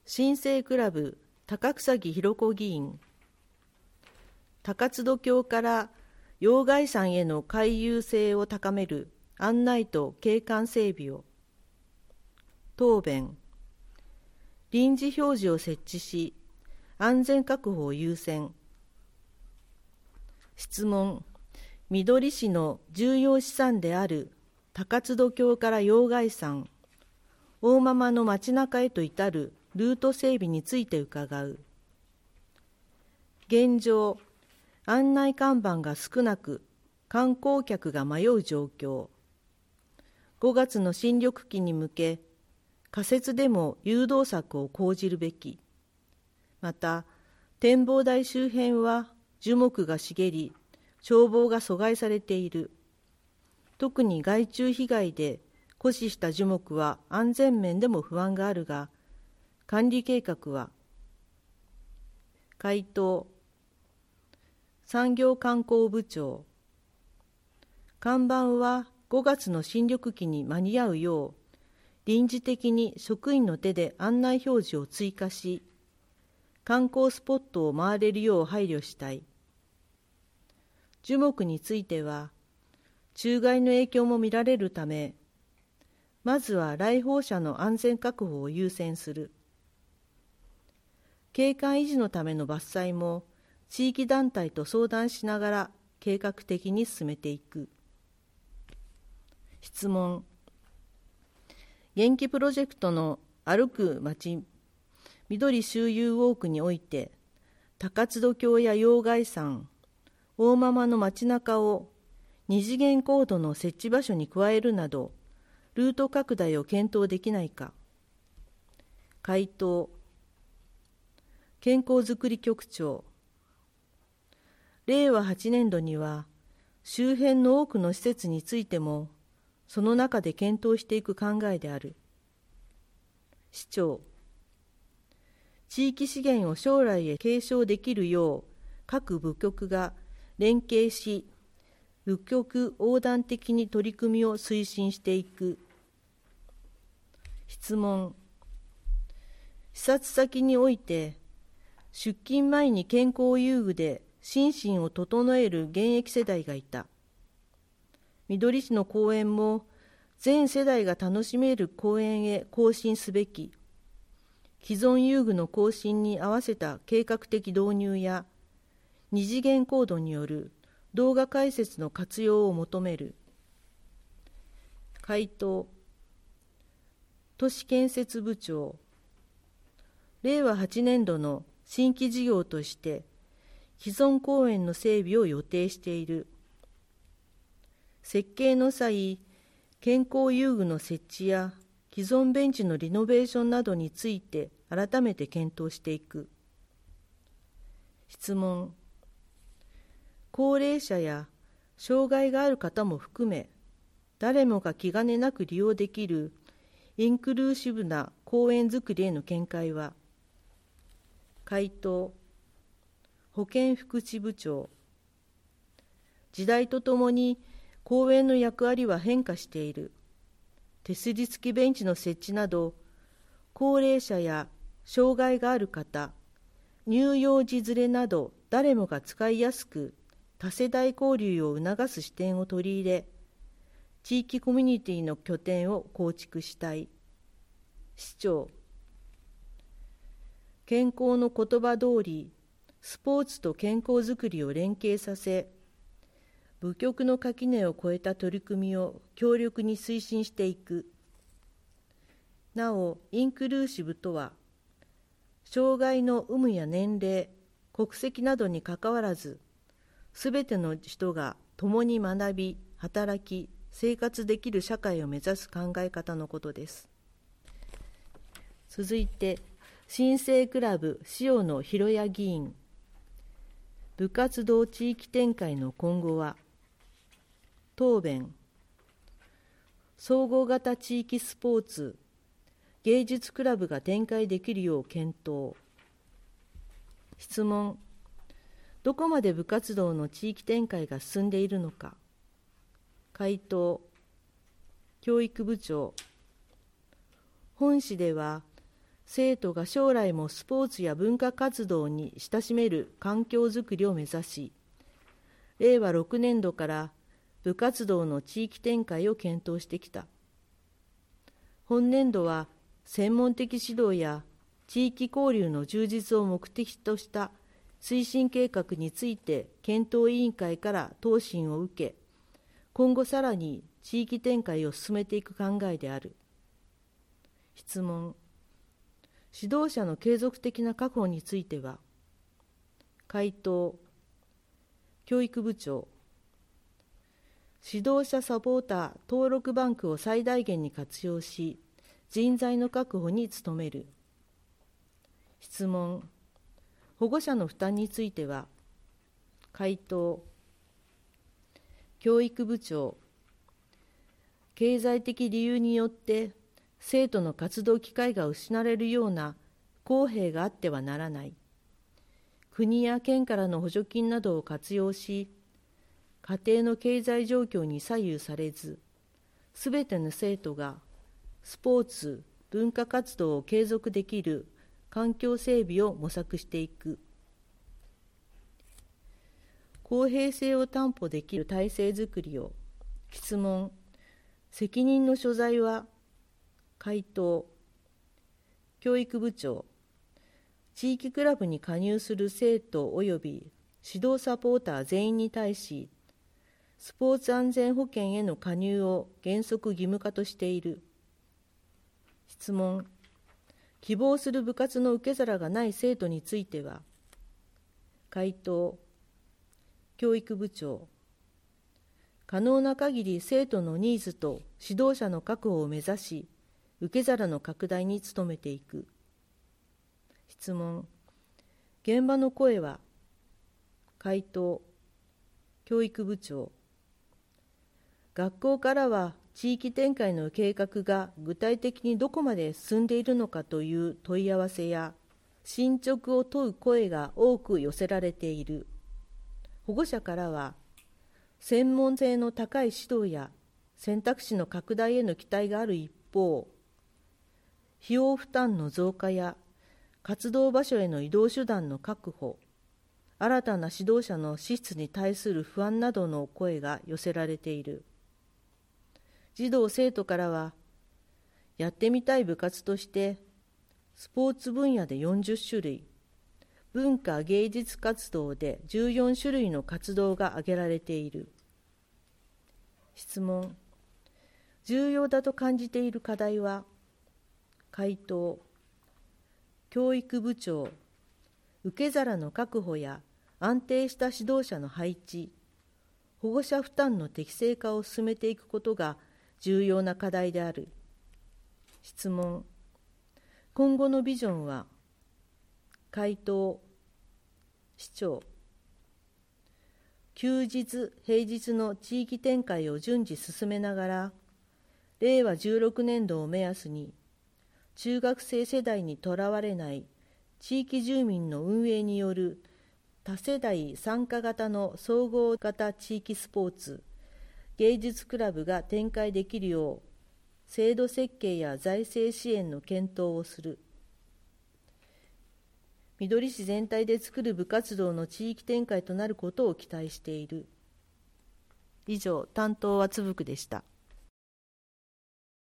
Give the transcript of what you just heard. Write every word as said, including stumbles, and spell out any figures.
新生クラブ高草木弘子議員、高津戸峡から要害山への回遊性を高める案内と景観整備を。答弁。臨時表示を設置し、安全確保を優先。質問。みどり市の重要資産である高津戸峡から要害山、大間々の街中へと至るルート整備について伺う。現状、案内看板が少なく、観光客が迷う状況。ごがつの新緑期に向け、仮設でも誘導策を講じるべき。また、展望台周辺は樹木が茂り、眺望が阻害されている。特に害虫被害で枯死した樹木は安全面でも不安があるが、管理計画は。回答。産業観光部長。看板はごがつの新緑期に間に合うよう、臨時的に職員の手で案内表示を追加し、観光スポットを回れるよう配慮したい。樹木については、虫害の影響も見られるため、まずは来訪者の安全確保を優先する。景観維持のための伐採も、地域団体と相談しながら計画的に進めていく。質問。元気プロジェクトの歩く街、緑周遊ウォークにおいて、高津戸峡や要害山、大間々の街中を二次元コードの設置場所に加えるなど、ルート拡大を検討できないか。回答。健康づくり局長。れいわはちねんどには、周辺の多くの施設についても、その中で検討していく考えである。市長。地域資源を将来へ継承できるよう、各部局が連携し、部局横断的に取り組みを推進していく。質問。視察先において、出勤前に健康遊具で心身を整える現役世代がいた。みどり市の公園も全世代が楽しめる公園へ更新すべき。既存遊具の更新に合わせた計画的導入や、二次元コードによる動画解説の活用を求める。回答。都市建設部長。れいわはちねんどの新規事業として、既存公園の整備を予定している。設計の際、健康遊具の設置や既存ベンチのリノベーションなどについて改めて検討していく。質問。高齢者や障害がある方も含め、誰もが気兼ねなく利用できるインクルーシブな公園づくりへの見解は。回答。保健福祉部長。時代とともに公園の役割は変化している。手すり付きベンチの設置など、高齢者や障害がある方、乳幼児連れなど誰もが使いやすく、多世代交流を促す視点を取り入れ、地域コミュニティの拠点を構築したい。市長。健康の言葉通り、スポーツと健康づくりを連携させ、部局の垣根を越えた取り組みを強力に推進していく。なお、インクルーシブとは、障害の有無や年齢、国籍などにかかわらず、すべての人が共に学び、働き、生活できる社会を目指す考え方のことです。続いて、新生クラブ塩野博也議員。部活動地域展開の今後は。答弁。総合型地域スポーツ、芸術クラブが展開できるよう検討。質問。どこまで部活動の地域展開が進んでいるのか。回答。教育部長。本市では生徒が将来もスポーツや文化活動に親しめる環境づくりを目指し、れいわろくねんどから部活動の地域展開を検討してきた。本年度は専門的指導や地域交流の充実を目的とした推進計画について検討委員会から答申を受け、今後さらに地域展開を進めていく考えである。質問。指導者の継続的な確保については。回答。教育部長。指導者サポーター登録バンクを最大限に活用し、人材の確保に努める。質問。保護者の負担については。回答。教育部長。経済的理由によって生徒の活動機会が失われるような公平があってはならない。国や県からの補助金などを活用し、家庭の経済状況に左右されず、すべての生徒がスポーツ・文化活動を継続できる環境整備を模索していく。公平性を担保できる体制づくりを。質問。責任の所在は。回答。教育部長。地域クラブに加入する生徒及び指導サポーター全員に対し、スポーツ安全保険への加入を原則義務化としている。質問。希望する部活の受け皿がない生徒については。回答。教育部長。可能な限り生徒のニーズと指導者の確保を目指し、受け皿の拡大に努めていく。質問。現場の声は。回答。教育部長。学校からは地域展開の計画が具体的にどこまで進んでいるのかという問い合わせや進捗を問う声が多く寄せられている。保護者からは専門性の高い指導や選択肢の拡大への期待がある一方、費用負担の増加や活動場所への移動手段の確保、新たな指導者の資質に対する不安などの声が寄せられている。児童生徒からは、やってみたい部活としてスポーツ分野でよんじゅっしゅるい、文化芸術活動でじゅうよんしゅるいの活動が挙げられている。質問。重要だと感じている課題は。回答。教育部長。受け皿の確保や安定した指導者の配置、保護者負担の適正化を進めていくことが重要な課題である。質問。今後のビジョンは。回答。市長。休日・平日の地域展開を順次進めながら、れいわじゅうろくねんどを目安に、中学生世代にとらわれない地域住民の運営による多世代参加型の総合型地域スポーツ、芸術クラブが展開できるよう、制度設計や財政支援の検討をする。みどり市全体で作る部活動の地域展開となることを期待している。以上、担当はつぶくでした。